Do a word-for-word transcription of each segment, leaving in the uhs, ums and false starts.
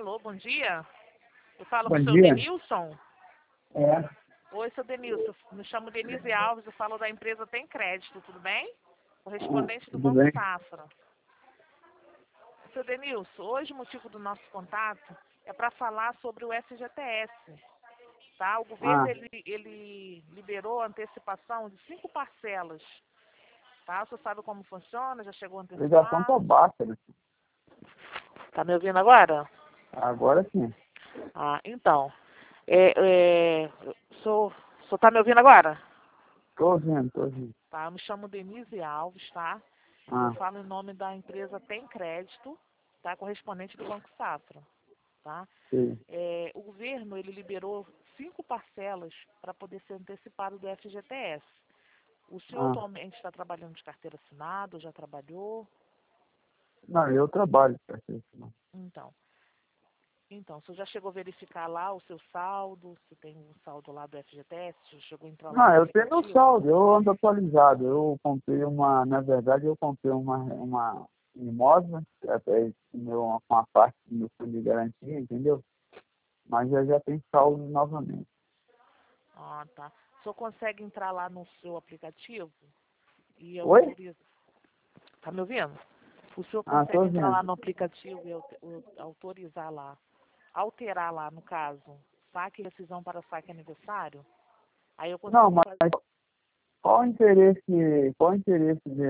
Alô, bom dia. Eu falo com Bom o seu dia. Denilson. É. Oi, seu Denilson. Me chamo Denise Alves, eu falo da empresa Tem Crédito, tudo bem? Ah, Correspondente do tudo Banco bem? Safra. Seu Denilson, hoje o motivo do nosso contato é para falar sobre o F G T S. Tá? O governo Ah, ele, ele liberou a antecipação de cinco parcelas. Tá? Você sabe como funciona? Já chegou a a ligação antecipar? tá baixa, né? Tá me ouvindo agora? Agora sim. Ah, então. É, é, sou, sou, tá me ouvindo agora? Tô ouvindo, tô ouvindo. Tá, eu me chamo Denise Alves, tá? Eu Ah, falo em nome da empresa Tem Crédito, tá? Correspondente do Banco Safra, tá? sei. É, o governo, ele liberou cinco parcelas para poder ser antecipado do F G T S. O senhor Ah. atualmente está trabalhando de carteira assinada, ou já trabalhou? Não, eu trabalho para isso. Não. Então, então, o senhor já chegou a verificar lá o seu saldo, se tem um saldo lá do F G T S, já chegou a entrar lá Não, no eu tenho meu aplicativo? saldo, eu ando atualizado. Eu comprei uma, na verdade, eu comprei uma, uma imóvel, até meu, com a parte do meu fundo de garantia, entendeu? Mas eu já tenho saldo novamente. Ah, tá. O senhor consegue entrar lá no seu aplicativo e Oi? autoriza? Tá me ouvindo? O senhor Ah, tô consegue entrar lá ouvindo. no aplicativo e auto- o- autorizar lá, alterar lá, no caso, saque e rescisão para saque aniversário? Aí eu Não, consigo mas fazer. qual o interesse, qual o interesse de,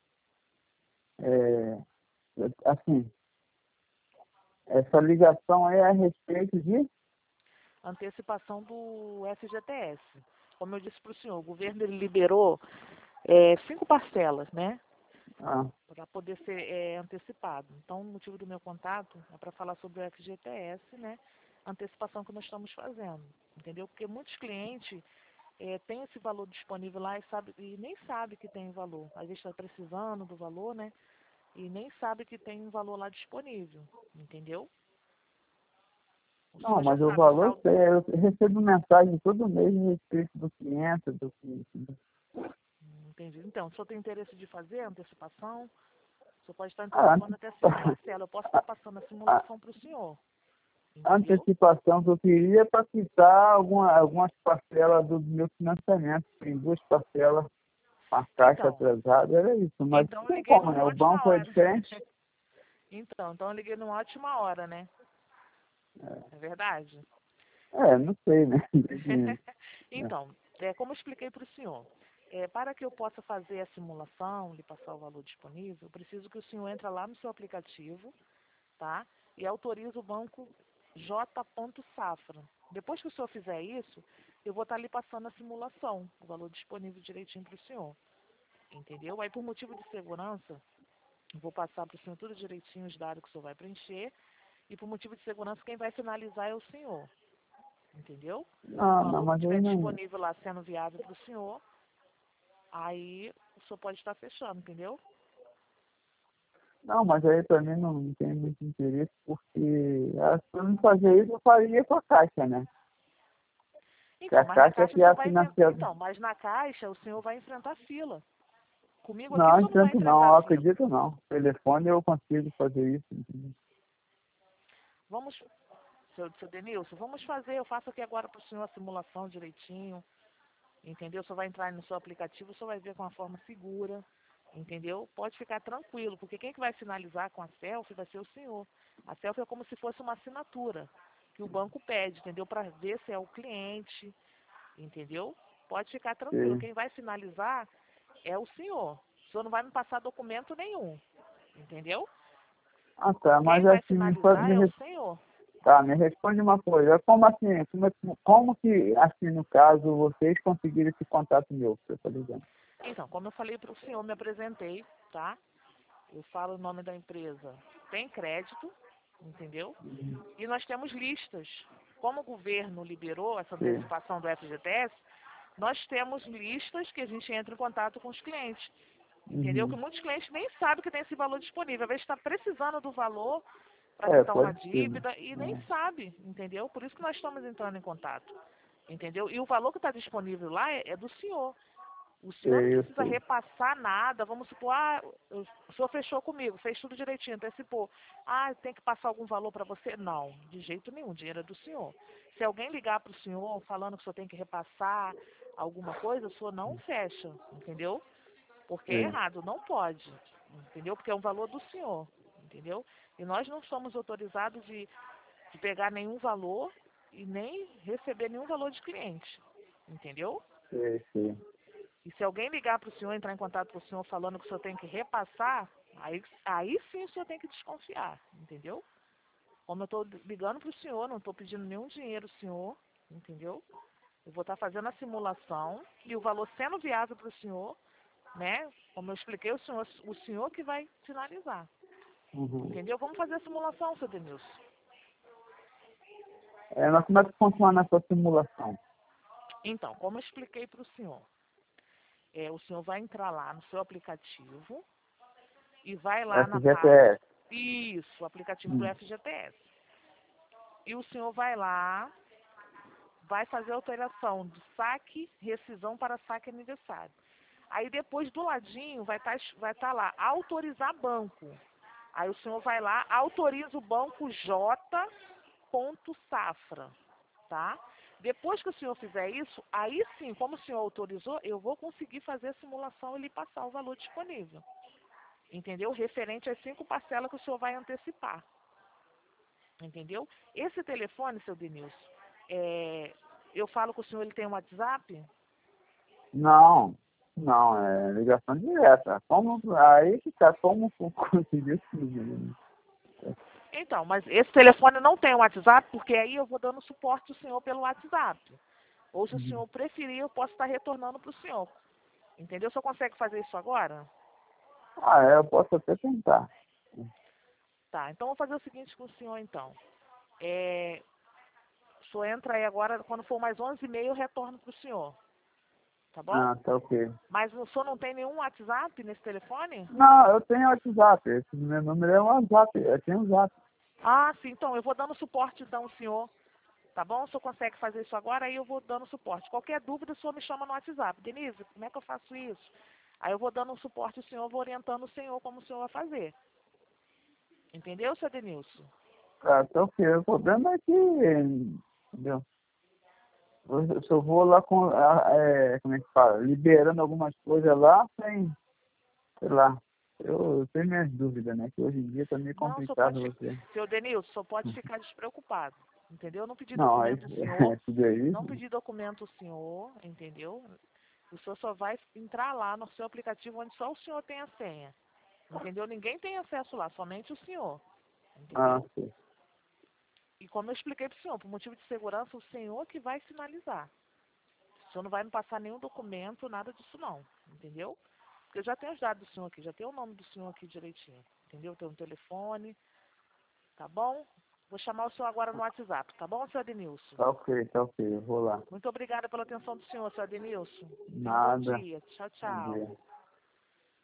é, assim, essa ligação é a respeito de... Antecipação do F G T S. Como eu disse para o senhor, o governo ele liberou é, cinco parcelas, né? Ah, Para poder ser é, antecipado. Então, o motivo do meu contato é para falar sobre o F G T S, né? A antecipação que nós estamos fazendo, entendeu? Porque muitos clientes é, têm esse valor disponível lá e, sabe, e nem sabe que tem valor. Às vezes está precisando do valor, né? E nem sabe que tem um valor lá disponível, entendeu? O não, senhor já mas o sabe o valor, saldo? é, eu recebo mensagem todo mês a respeito do cliente, do cliente. Hum, Entendi. Então, o senhor tem interesse de fazer a antecipação? O senhor pode estar A, antecipando até cinco parcelas. Eu posso estar passando a a, simulação para o senhor, a entendeu? antecipação que eu queria é para quitar alguma, algumas parcelas do meu financiamento. Tem duas parcelas, a caixa Então, atrasada, era isso. Mas não então eu tem liguei como, numa né? O ótima banco é hora. diferente. Então, então eu liguei numa ótima hora, né? É verdade? É, não sei, né? Enfim, é. Então, é, como eu expliquei para o senhor, é, para que eu possa fazer a simulação, lhe passar o valor disponível, eu preciso que o senhor entre lá no seu aplicativo, tá? E autorize o banco J. Safra. Depois que o senhor fizer isso, eu vou estar lhe passando a simulação, o valor disponível direitinho para o senhor, entendeu? Aí, por motivo de segurança, eu vou passar para o senhor tudo direitinho, os dados que o senhor vai preencher, e por motivo de segurança, quem vai finalizar é o senhor, entendeu? O Não, não, valor que mas estiver aí não. disponível lá sendo viável para o senhor, aí o senhor pode estar fechando, entendeu? Não, mas aí para mim não tem muito interesse, porque ah, se eu não fazer isso, eu faria com a caixa, né? Que Então, a mas na caixa caixa que o é senhor a vai enfrentar. financiadora. Então, mas na caixa o senhor vai enfrentar fila. Comigo aqui o Não, senhor não vai entanto enfrentar não, eu fila. acredito não. Telefone eu consigo fazer isso. Entendeu? Vamos, seu, seu Denilson, vamos fazer, eu faço aqui agora para o senhor a simulação direitinho, entendeu? O senhor vai entrar no seu aplicativo, o senhor vai ver com uma forma segura, entendeu? Pode ficar tranquilo, porque quem que vai finalizar com a selfie vai ser o senhor. A selfie é como se fosse uma assinatura que o banco pede, entendeu? Para ver se é o cliente, entendeu? Pode ficar tranquilo. Sei. Quem vai finalizar é o senhor. O senhor não vai me passar documento nenhum, entendeu? Ah tá, mas Quem vai assim, me, fa- finalizar me, é o res- senhor. tá, me responde uma coisa. Como assim, como, é que- como que, assim, no caso, vocês conseguiram esse contato meu, que eu tô ligando? Então, como eu falei para o senhor, me apresentei, tá? Eu falo o nome da empresa. Tem crédito, entendeu? E nós temos listas. Como o governo liberou essa Sei. antecipação do F G T S, nós temos listas que a gente entra em contato com os clientes. Entendeu? Que Uhum. muitos clientes nem sabem que tem esse valor disponível. Às vezes está precisando do valor para É, quitar uma pode ser, né? dívida e nem É. sabe, entendeu? Por isso que nós estamos entrando em contato. Entendeu? E o valor que está disponível lá é, é do senhor. O senhor não Sei, eu precisa sei. repassar nada. Vamos supor, ah, o senhor fechou comigo, fez tudo direitinho, antecipou. Ah, tem que passar algum valor para você? Não, de jeito nenhum, o dinheiro é do senhor. Se alguém ligar para o senhor falando que o senhor tem que repassar alguma coisa, o senhor não fecha, entendeu? Porque é Sei, errado, não pode, entendeu? Porque é um valor do senhor, entendeu? E nós não somos autorizados de, de pegar nenhum valor e nem receber nenhum valor de cliente, entendeu? sei, sei. E se alguém ligar para o senhor, entrar em contato com o senhor falando que o senhor tem que repassar, aí, aí sim o senhor tem que desconfiar, entendeu? Como eu estou ligando para o senhor, não estou pedindo nenhum dinheiro ao senhor, entendeu? Eu vou estar fazendo a simulação e o valor sendo viável para o senhor, né? Como eu expliquei, o senhor, o senhor que vai finalizar, Uhum. entendeu? Vamos fazer a simulação, seu Denilson. É, mas como é que funciona essa simulação? Então, como eu expliquei para o senhor, é, o senhor vai entrar lá no seu aplicativo e vai lá na parte... F G T S. Isso, o aplicativo do Hum. F G T S. E o senhor vai lá, vai fazer a alteração de saque, rescisão para saque aniversário. Aí depois do ladinho vai estar vai tá lá, autorizar banco. Aí o senhor vai lá, autoriza o banco J. Safra, tá? Depois que o senhor fizer isso, aí sim, como o senhor autorizou, eu vou conseguir fazer a simulação e lhe passar o valor disponível. Entendeu? Referente às cinco parcelas que o senhor vai antecipar. Entendeu? Esse telefone, seu Denilson, é, eu falo com o senhor, ele tem um WhatsApp? Não, não, é ligação direta. Como, aí que tá, como conseguir isso? Né? Então, mas esse telefone não tem um WhatsApp, porque aí eu vou dando suporte ao senhor pelo WhatsApp. Ou se o Uhum. senhor preferir, eu posso estar retornando para o senhor. Entendeu? O senhor consegue fazer isso agora? Ah, é, eu posso até tentar. Tá, então vou fazer o seguinte com o senhor, então. É, o senhor entra aí agora, quando for mais onze e meia, eu retorno para o senhor. Tá bom? Ah, tá ok. Mas o senhor não tem nenhum WhatsApp nesse telefone? Não, eu tenho WhatsApp. Esse meu número é um WhatsApp. Eu tenho WhatsApp. Ah, sim, então eu vou dando suporte então ao senhor. Tá bom? O senhor consegue fazer isso agora, aí eu vou dando suporte. Qualquer dúvida, o senhor me chama no WhatsApp. Denise, como é que eu faço isso? Aí eu vou dando um suporte ao senhor, vou orientando o senhor como o senhor vai fazer. Entendeu, seu Denilson? Ah, tá ok. O problema é que, entendeu? Eu só vou lá com, ah, é, como é que fala? Liberando algumas coisas lá sem, sei lá. Eu, eu tenho minhas dúvidas, né? Que hoje em dia tá meio Não, só complicado pode ficar. você. Seu Denilson, só pode ficar despreocupado. Entendeu? Eu não pedi Não, aí, documento ao senhor. é tudo aí. Não pedi documento ao senhor, entendeu? O senhor só vai entrar lá no seu aplicativo onde só o senhor tem a senha. Entendeu? Ninguém tem acesso lá, somente o senhor. Ah, Entendeu? sim. E como eu expliquei para o senhor, por motivo de segurança, o senhor que vai sinalizar. O senhor não vai me passar nenhum documento, nada disso não. Entendeu? Porque eu já tenho os dados do senhor aqui, já tenho o nome do senhor aqui direitinho. Entendeu? Tem um telefone, tá bom? Vou chamar o senhor agora no WhatsApp, tá bom, senhor Adenilson? Tá ok, tá ok. Eu vou lá. Muito obrigada pela atenção do senhor, senhor Adenilson. Tenha um bom Nada. dia. Tchau, Bom tchau. dia.